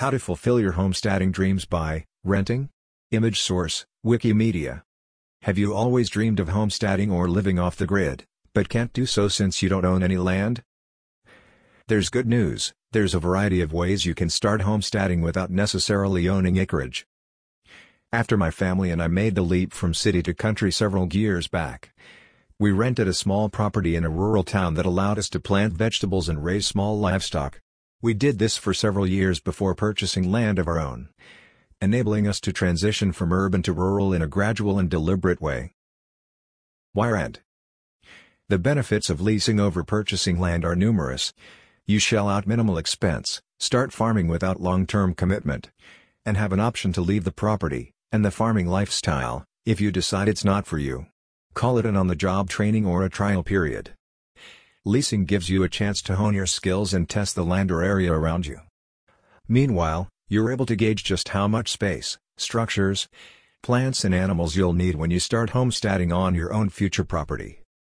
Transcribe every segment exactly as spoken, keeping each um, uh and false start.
How to fulfill your homesteading dreams by renting? Image source, Wikimedia. Have you always dreamed of homesteading or living off the grid, but can't do so since you don't own any land? There's good news, there's a variety of ways you can start homesteading without necessarily owning acreage. After my family and I made the leap from city to country several years back, we rented a small property in a rural town that allowed us to plant vegetables and raise small livestock. We did this for several years before purchasing land of our own, enabling us to transition from urban to rural in a gradual and deliberate way. Why rent? The benefits of leasing over purchasing land are numerous. You shell out minimal expense, start farming without long-term commitment, and have an option to leave the property and the farming lifestyle if you decide it's not for you. Call it an on-the-job training or a trial period. Leasing gives you a chance to hone your skills and test the land or area around you. Meanwhile, you're able to gauge just how much space, structures, plants and animals you'll need when you start homesteading on your own future property.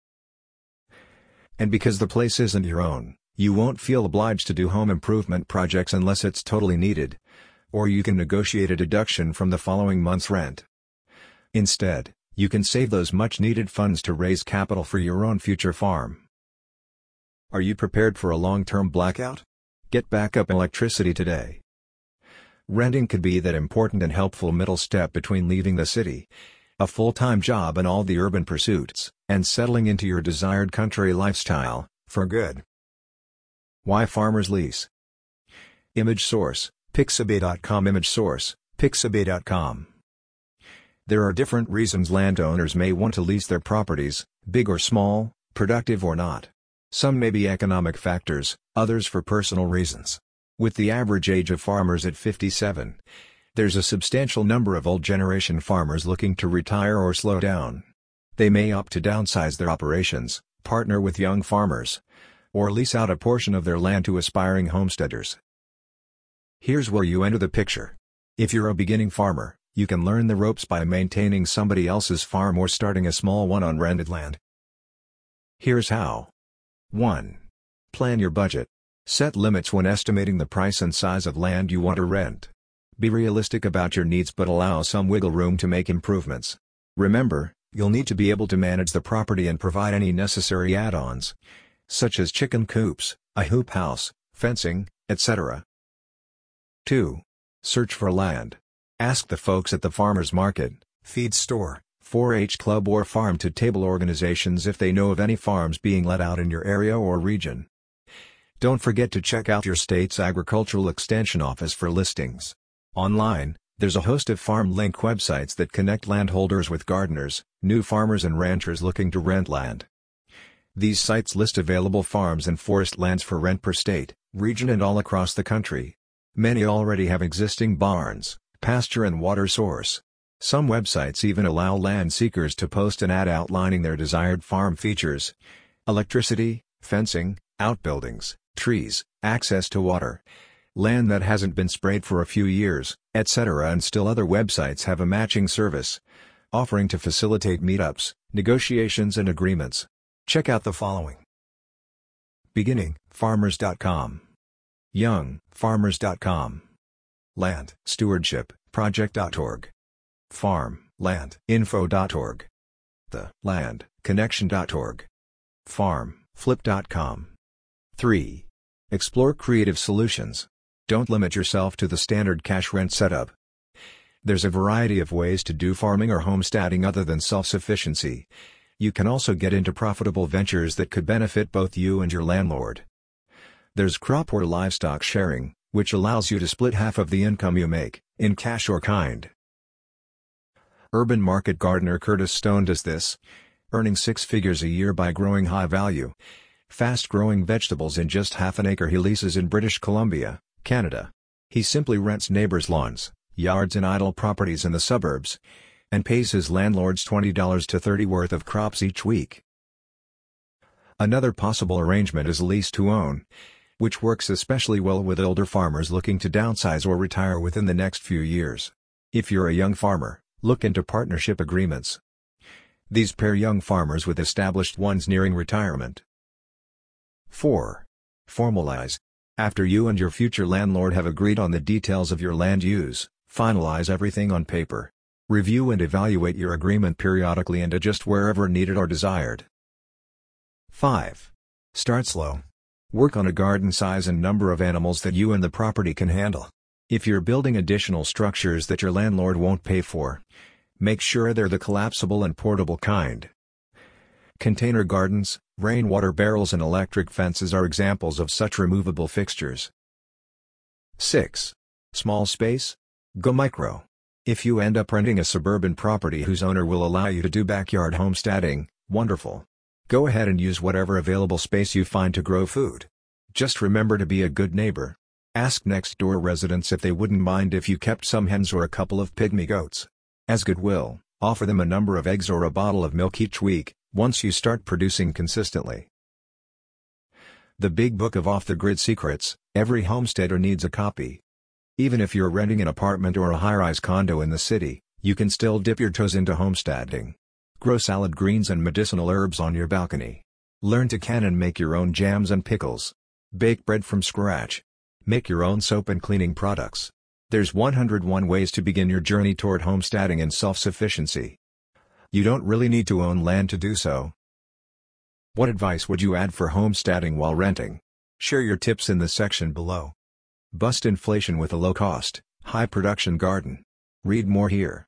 And because the place isn't your own, you won't feel obliged to do home improvement projects unless it's totally needed, or you can negotiate a deduction from the following month's rent. Instead, you can save those much-needed funds to raise capital for your own future farm. Are you prepared for a long-term blackout? Get backup electricity today. Renting could be that important and helpful middle step between leaving the city, a full-time job and all the urban pursuits, and settling into your desired country lifestyle, for good. Why farmers lease? Image source, Pixabay dot com. Image source, Pixabay dot com. There are different reasons landowners may want to lease their properties, big or small, productive or not. Some may be economic factors, others for personal reasons. With the average age of farmers at fifty-seven, there's a substantial number of old-generation farmers looking to retire or slow down. They may opt to downsize their operations, partner with young farmers, or lease out a portion of their land to aspiring homesteaders. Here's where you enter the picture. If you're a beginning farmer, you can learn the ropes by maintaining somebody else's farm or starting a small one on rented land. Here's how. one. Plan your budget. Set limits when estimating the price and size of land you want to rent. Be realistic about your needs but allow some wiggle room to make improvements. Remember, you'll need to be able to manage the property and provide any necessary add-ons, such as chicken coops, a hoop house, fencing, et cetera. two. Search for land. Ask the folks at the farmers market, feed store, four H club or farm-to-table organizations if they know of any farms being let out in your area or region. Don't forget to check out your state's agricultural extension office for listings. Online, there's a host of farm link websites that connect landholders with gardeners, new farmers and ranchers looking to rent land. These sites list available farms and forest lands for rent per state, region and all across the country. Many already have existing barns, pasture and water source. Some websites even allow land seekers to post an ad outlining their desired farm features: electricity, fencing, outbuildings, trees, access to water, land that hasn't been sprayed for a few years, et cetera. And still other websites have a matching service, offering to facilitate meetups, negotiations and agreements. Check out the following. Beginning, farmers dot com. Young, farmers dot com. Land, stewardship, project dot org. Farm, land, info dot org. The, land, connection dot org. Farm, flip dot com. three. Explore creative solutions. Don't limit yourself to the standard cash rent setup. There's a variety of ways to do farming or homesteading other than self-sufficiency. You can also get into profitable ventures that could benefit both you and your landlord. There's crop or livestock sharing, which allows you to split half of the income you make, in cash or kind. Urban market gardener Curtis Stone does this, earning six figures a year by growing high-value, fast-growing vegetables in just half an acre he leases in British Columbia, Canada. He simply rents neighbors' lawns, yards and idle properties in the suburbs, and pays his landlords twenty to thirty dollars worth of crops each week. Another possible arrangement is lease to own, which works especially well with older farmers looking to downsize or retire within the next few years. If you're a young farmer, look into partnership agreements. These pair young farmers with established ones nearing retirement. four. Formalize. After you and your future landlord have agreed on the details of your land use, finalize everything on paper. Review and evaluate your agreement periodically and adjust wherever needed or desired. five. Start slow. Work on a garden size and number of animals that you and the property can handle. If you're building additional structures that your landlord won't pay for, make sure they're the collapsible and portable kind. Container gardens, rainwater barrels and electric fences are examples of such removable fixtures. six. Small space? Go micro. If you end up renting a suburban property whose owner will allow you to do backyard homesteading, wonderful. Go ahead and use whatever available space you find to grow food. Just remember to be a good neighbor. Ask next-door residents if they wouldn't mind if you kept some hens or a couple of pygmy goats. As goodwill, offer them a number of eggs or a bottle of milk each week, once you start producing consistently. The Big Book of Off-the-Grid Secrets, every homesteader needs a copy. Even if you're renting an apartment or a high-rise condo in the city, you can still dip your toes into homesteading. Grow salad greens and medicinal herbs on your balcony. Learn to can and make your own jams and pickles. Bake bread from scratch. Make your own soap and cleaning products. There's one hundred one ways to begin your journey toward homesteading and self-sufficiency. You don't really need to own land to do so. What advice would you add for homesteading while renting? Share your tips in the section below. Bust inflation with a low-cost, high-production garden. Read more here.